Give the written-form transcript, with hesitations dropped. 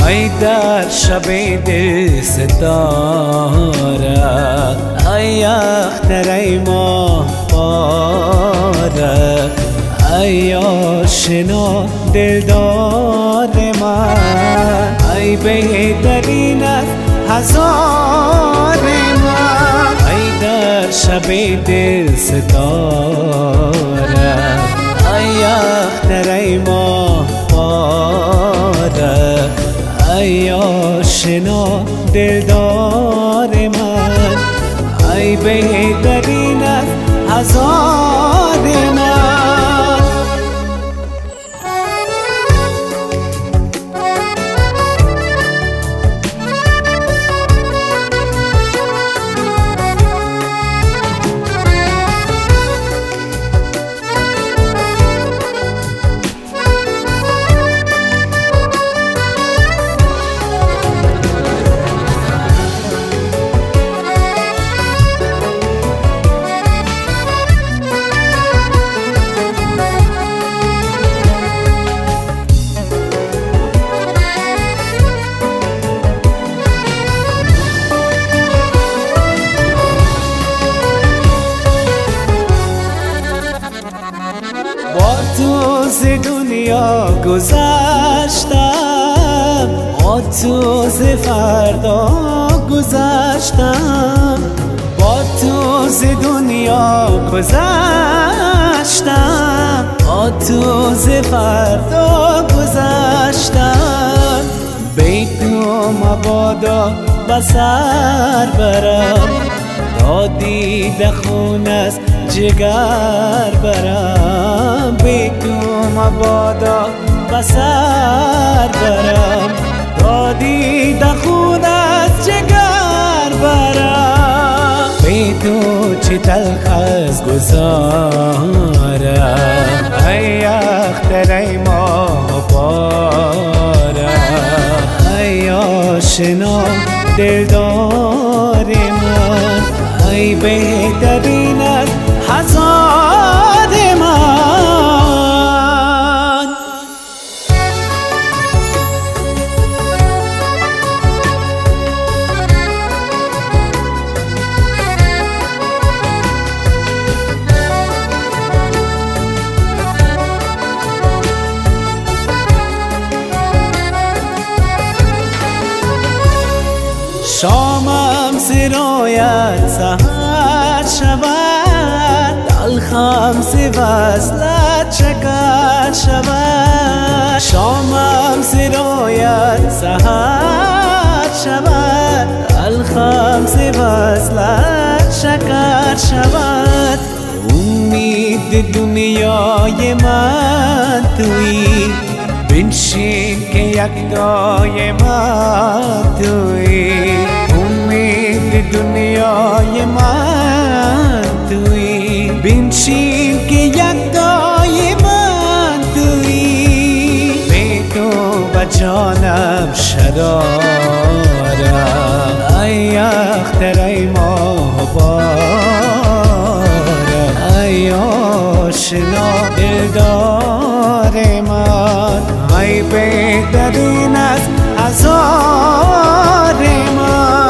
ای در شب دل ستاره، ای اختر ای ماه پاره، ای آشنا دلدار من، ای بهترین از هزار من، ای در شب دل ستاره، ای اختر ای ماه پاره، ای آشنا دلدار من، ای بهترین از هزار من. با تو ز دنیا گذشتم، با تو ز فردا گذشتم، با تو ز دنیا گذشتم، با تو ز فردا گذشتم، بی تو مبادا بسر برم، دادی دخون از جگر برم، بی تو مبادا بسر برم، دادی دخون از جگر برم، بی تو چی تلخ از گذارم، ای اختر ای ماه پاره، ای آشنا دلدار من، ای بهترین از هزار من. شامم سرایت سهر شود، تلخم سی وصلت شکر شود، شامم سرایت سهر شود، تلخم سی وصلت شکر شود، امید دنیای من تویی، بنشین که یکتای من تویی، امید دنیای من تویی، بنشین که یکتای من تویی، بی تو به جانم شرارم، ای اختر ای ماه پاره، ای آشنا دلدار من، ای بهترین از هزار من.